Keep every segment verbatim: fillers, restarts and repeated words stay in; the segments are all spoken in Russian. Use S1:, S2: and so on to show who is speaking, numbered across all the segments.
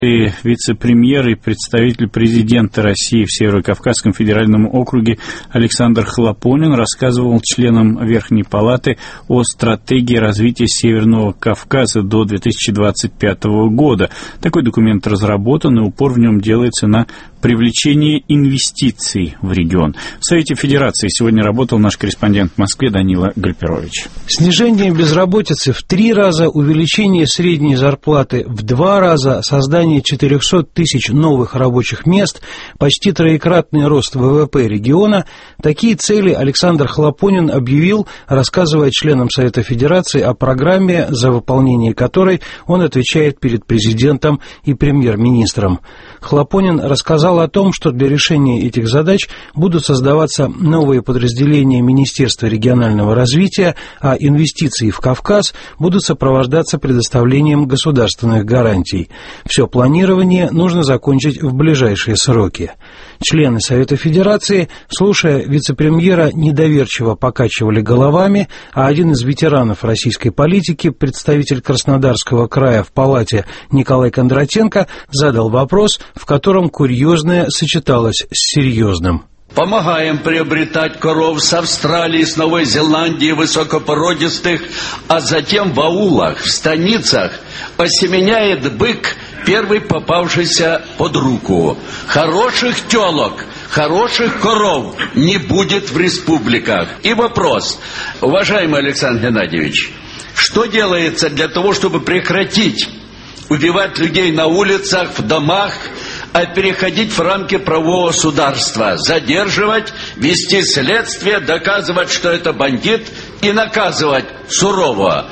S1: И вице-премьер и представитель президента России в Северо-Кавказском федеральном округе Александр Хлопонин рассказывал членам Верхней Палаты о стратегии развития Северного Кавказа до две тысячи двадцать пятого года. Такой документ разработан, и упор в нем делается на привлечение инвестиций в регион. В Совете Федерации сегодня работал наш корреспондент в Москве Данила Гальперович.
S2: Снижение безработицы в три раза, увеличение средней зарплаты в два раза, создание четыреста тысяч новых рабочих мест, почти троекратный рост ВВП региона. Такие цели Александр Хлопонин объявил, рассказывая членам Совета Федерации о программе, за выполнение которой он отвечает перед президентом и премьер-министром. Хлопонин рассказал о том, что для решения этих задач будут создаваться новые подразделения Министерства регионального развития, а инвестиции в Кавказ будут сопровождаться предоставлением государственных гарантий. Все планирование нужно закончить в ближайшие сроки. Члены Совета Федерации, слушая вице-премьера, недоверчиво покачивали головами, а один из ветеранов российской политики, представитель Краснодарского края в Палате Николай Кондратенко, задал вопрос, в котором курьезное сочеталось с серьезным.
S3: Помогаем приобретать коров с Австралии, с Новой Зеландии, высокопородистых, а затем в аулах, в станицах осеменяет бык, первый попавшийся под руку. Хороших телок, хороших коров не будет в республиках. И вопрос, уважаемый Александр Геннадьевич, что делается для того, чтобы прекратить убивать людей на улицах, в домах, а переходить в рамки правового государства, задерживать, вести следствие, доказывать, что это бандит, и наказывать сурово.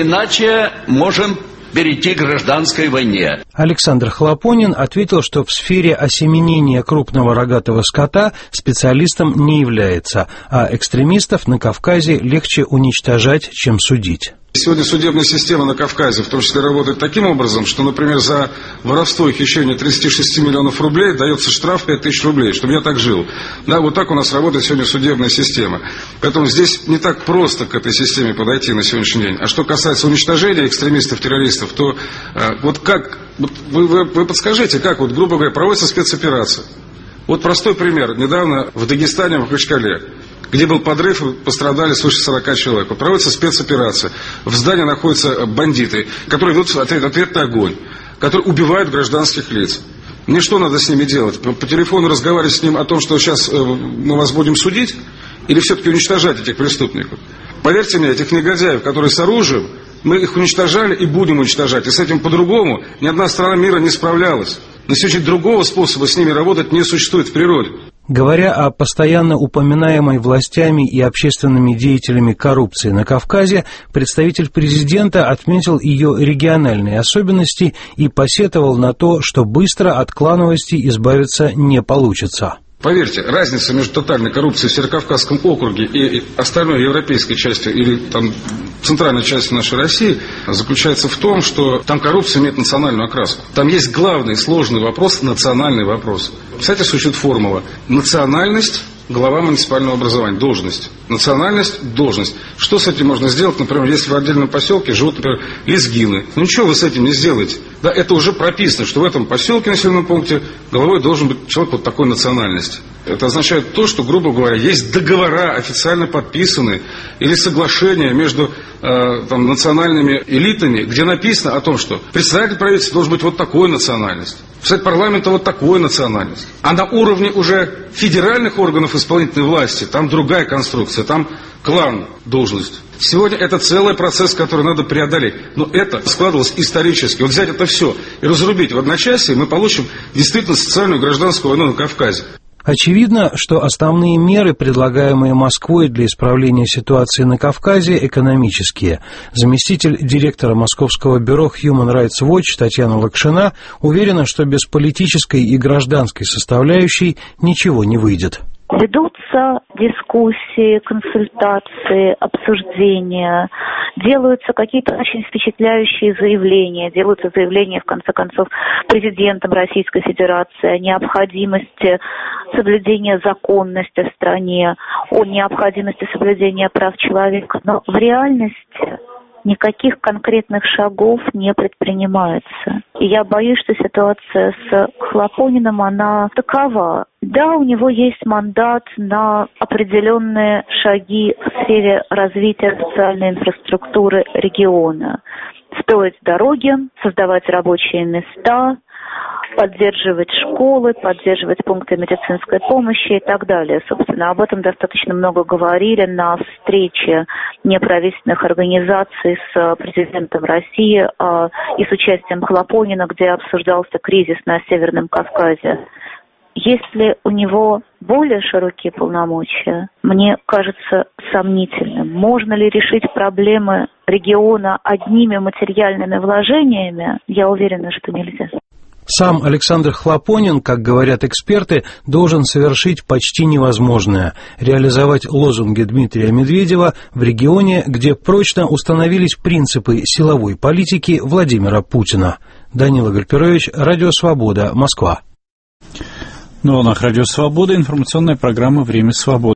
S3: Иначе можем перейти к гражданской войне.
S2: Александр Хлопонин ответил, что в сфере осеменения крупного рогатого скота специалистом не является, а экстремистов на Кавказе легче уничтожать, чем судить.
S4: Сегодня судебная система на Кавказе в том числе работает таким образом, что, например, за воровство и хищение тридцать шесть миллионов рублей дается штраф пять тысяч рублей, чтобы я так жил. Да, вот так у нас работает сегодня судебная система. Поэтому здесь не так просто к этой системе подойти на сегодняшний день. А что касается уничтожения экстремистов, террористов, то э, вот как, вот вы, вы, вы подскажите, как, вот, грубо говоря, проводится спецоперация. Вот простой пример. Недавно в Дагестане, в Махачкале, где был подрыв, пострадали свыше сорока человек. Проводится спецоперация. В здании находятся бандиты, которые ведут ответный огонь, которые убивают гражданских лиц. Мне что надо с ними делать? По телефону разговаривать с ним о том, что сейчас мы вас будем судить? Или все-таки уничтожать этих преступников? Поверьте мне, этих негодяев, которые с оружием, мы их уничтожали и будем уничтожать. И с этим по-другому ни одна страна мира не справлялась. На сегодня другого способа с ними работать не существует в природе.
S2: Говоря о постоянно упоминаемой властями и общественными деятелями коррупции на Кавказе, представитель президента отметил ее региональные особенности и посетовал на то, что быстро от клановости избавиться не получится.
S4: Поверьте, разница между тотальной коррупцией в Северокавказском округе и остальной европейской части или там центральной части нашей России заключается в том, что там коррупция имеет национальную окраску. Там есть главный сложный вопрос, национальный вопрос. Кстати, существует формула: национальность, глава муниципального образования, должность. Национальность, должность. Что с этим можно сделать, например, если в отдельном поселке живут, например, лезгины? Ну ничего вы с этим не сделаете. Да, это уже прописано, что в этом поселке, населенном пункте, главой должен быть человек вот такой национальности. Это означает то, что, грубо говоря, есть договора официально подписаны или соглашения между э, там, национальными элитами, где написано о том, что председатель правительства должен быть вот такой национальности, председатель парламента вот такой национальности. А на уровне уже федеральных органов исполнительной власти там другая конструкция, там клан, должность. Сегодня это целый процесс, который надо преодолеть. Но это складывалось исторически. Вот взять это все и разрубить в одночасье, мы получим действительно социальную гражданскую войну на Кавказе.
S2: Очевидно, что основные меры, предлагаемые Москвой для исправления ситуации на Кавказе, экономические. Заместитель директора Московского бюро Human Rights Watch Татьяна Лакшина уверена, что без политической и гражданской составляющей ничего не выйдет.
S5: Ведутся дискуссии, консультации, обсуждения, делаются какие-то очень впечатляющие заявления, делаются заявления, в конце концов, президентом Российской Федерации о необходимости соблюдения законности в стране, о необходимости соблюдения прав человека. Но в реальности никаких конкретных шагов не предпринимается. И я боюсь, что ситуация с Хлопониным, она такова. Да, у него есть мандат на определенные шаги в сфере развития социальной инфраструктуры региона. Строить дороги, создавать рабочие места, поддерживать школы, поддерживать пункты медицинской помощи и так далее. Собственно, об этом достаточно много говорили на встрече неправительственных организаций с президентом России и с участием Хлопонина, где обсуждался кризис на Северном Кавказе. Если у него более широкие полномочия, мне кажется сомнительным. Можно ли решить проблемы региона одними материальными вложениями? Я уверена, что нельзя.
S2: Сам Александр Хлопонин, как говорят эксперты, должен совершить почти невозможное – реализовать лозунги Дмитрия Медведева в регионе, где прочно установились принципы силовой политики Владимира Путина. Данила Гальперович, Радио Свобода, Москва.
S1: На волнах Радио Свобода информационная программа «Время свободы».